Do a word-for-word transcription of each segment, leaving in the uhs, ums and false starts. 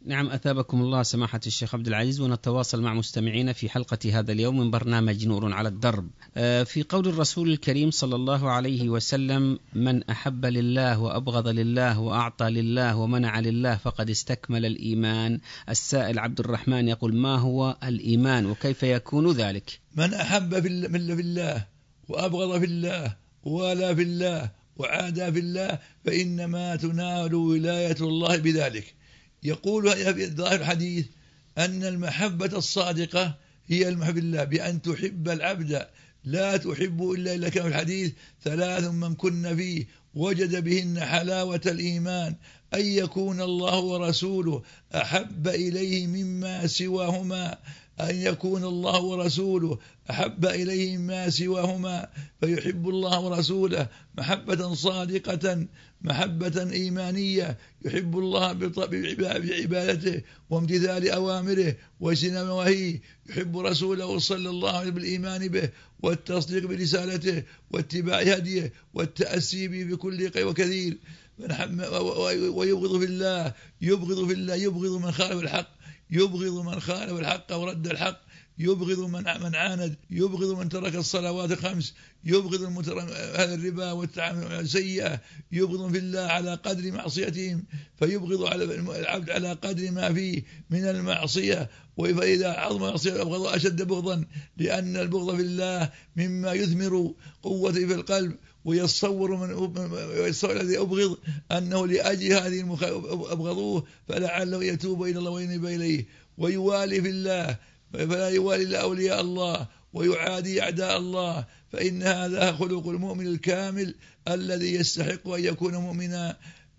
نعم، أثابكم الله سماحة الشيخ عبد العزيز، ونتواصل مع مستمعينا في حلقة هذا اليوم من برنامج نور على الدرب. في قول الرسول الكريم صلى الله عليه وسلم: من أحب لله وأبغض لله وأعطى لله ومنع لله فقد استكمل الإيمان. السائل عبد الرحمن يقول: ما هو الإيمان وكيف يكون ذلك؟ من أحب في الله وأبغض في الله ولا في الله وعادى في الله فإنما تنال ولاية الله بذلك. يقول في ظاهر الحديث أن المحبة الصادقة هي المحبة لله، بأن تحب العبد لا تحب إلا إلا كما في الحديث: ثلاث من كن فيه وجد بهن حلاوة الإيمان، أن يكون الله ورسوله أحب إليه مما سواهما أن يكون الله ورسوله أحب إليه مما سواهما فيحب الله ورسوله محبة صادقة، محبة إيمانية، يحب الله بعبادته وامتثال أوامره واجتناب نواهيه، يحب رسوله صلى الله عليه وسلم بالإيمان به والتصديق برسالته واتباع هديه والتأسي به بكل قي وكثير، ويبغض في الله يبغض في الله يبغض من خالف الحق، يبغض من خالف الحق ورد الحق، يبغض من من عاند، يبغض من ترك الصلوات الخمس، يبغض هذا الربا والتعامل السيئة، يبغض في الله على قدر معصيتهم، فيبغض على العبد على قدر ما فيه من المعصية، فإذا عظم معصية أبغض أشد بغضا، لأن البغض في الله مما يثمر قوة في القلب، ويتصور من يتصور الذي أبغض أنه لأجل هذه أبغضوه فلعله يتوب إلى الله وينيب إليه، ويوالي في الله فلا يوالي إلا أولياء الله ويعادي أعداء الله، فإن هذا خلق المؤمن الكامل الذي يستحق أن يكون مؤمنا.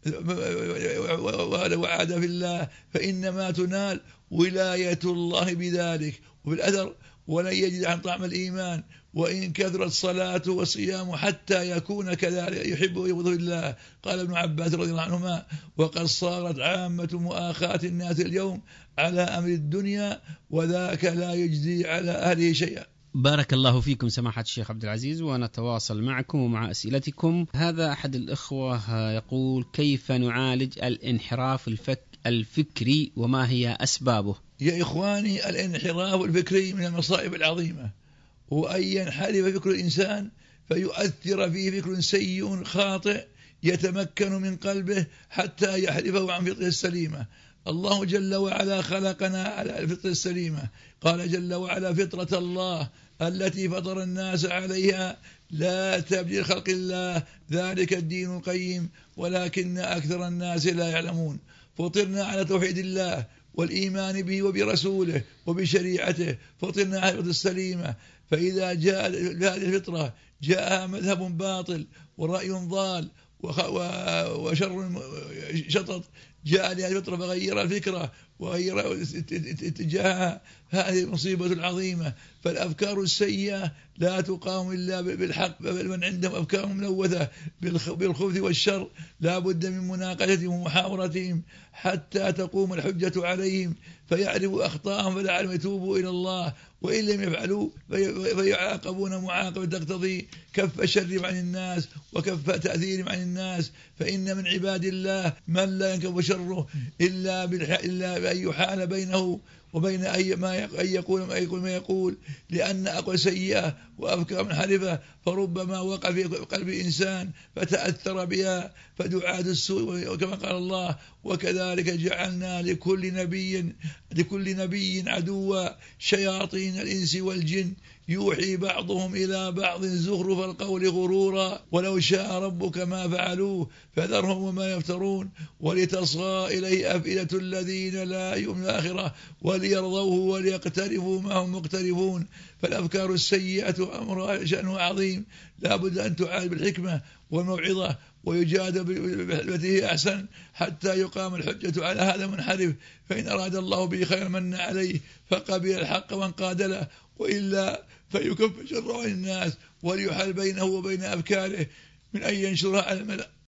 وعاد في الله فإنما تنال ولاية الله بذلك. وبالأثر: ولن يجد عن طعم الإيمان وإن كثرت صلاته وصيامه حتى يكون كذلك يحب ويبغض الله. قال ابن عباس رضي الله عنهما: وقد صارت عامة مؤاخاة الناس اليوم على أمر الدنيا وذاك لا يجزي على أهله شيئا. بارك الله فيكم سماحة الشيخ عبد العزيز، ونتواصل معكم ومع أسئلتكم. هذا أحد الإخوة يقول: كيف نعالج الانحراف الفك الفكري وما هي أسبابه؟ يا إخواني، الانحراف الفكري من المصائب العظيمة، وأن ينحرف فكر الإنسان فيؤثر فيه فكر سيء خاطئ يتمكن من قلبه حتى يحرفه عن فطرة السليمة. الله جل وعلا خلقنا على الفطرة السليمة، قال جل وعلا: فطرة الله التي فطر الناس عليها لا تبديل لخلق الله ذلك الدين القيم ولكن أكثر الناس لا يعلمون. فطرنا على توحيد الله والإيمان به وبرسوله وبشريعته، فطرنا على الفطرة السليمة. فإذا جاء هذه الفطرة جاء مذهب باطل ورأي ضال وشر شطط، جاء لهذه الفطرة فغير الفكرة وغير اتجاهها، هذه مصيبة العظيمة. فالأفكار السيئة لا تقاوم إلا بالحق، بل من عندهم أفكار ملوثة بالخبث والشر لا بد من مناقشتهم ومحاورتهم حتى تقوم الحجة عليهم فيعرفوا أخطاءهم فلعلهم يتوبوا إلى الله، وإن لم يفعلوا فيعاقبون معاقبة تقتضي كف الشر عن الناس وكف تأثيرهم عن الناس. فإن من عباد الله من لا ينكف شره إلا إلا بأن يحال بينه وبين أي ما أن يقول ما يقول ما يقول لأن أقوى سيئة وأفكار منحرفة فربما وقع في قلب إنسان فتأثر بها فدعاة السوء، وكما قال الله: وكذلك جعلنا لكل نبي لكل نبي عدوا شياطين الإنس والجن يوحي بعضهم إلى بعض زخرف القول غرورا ولو شاء ربك ما فعلوه فذرهم وما يفترون ولتصغى إليه أفئدة الذين لا يؤمنون الآخرة وليرضوه وليقترفوا ما هم مقترفون. فالأفكار السيئة أمرها شأنه عظيم، لا بد أن تعالج بالحكمة والموعظة ويجاد بالتي أحسن حتى يقام الحجة على هذا المنحرف، فإن أراد الله به خير من عليه فقبل الحق وانقاد له، وإلا فيكف شر عن الناس وليحل بينه وبين أفكاره من أن ينشرها على الملأ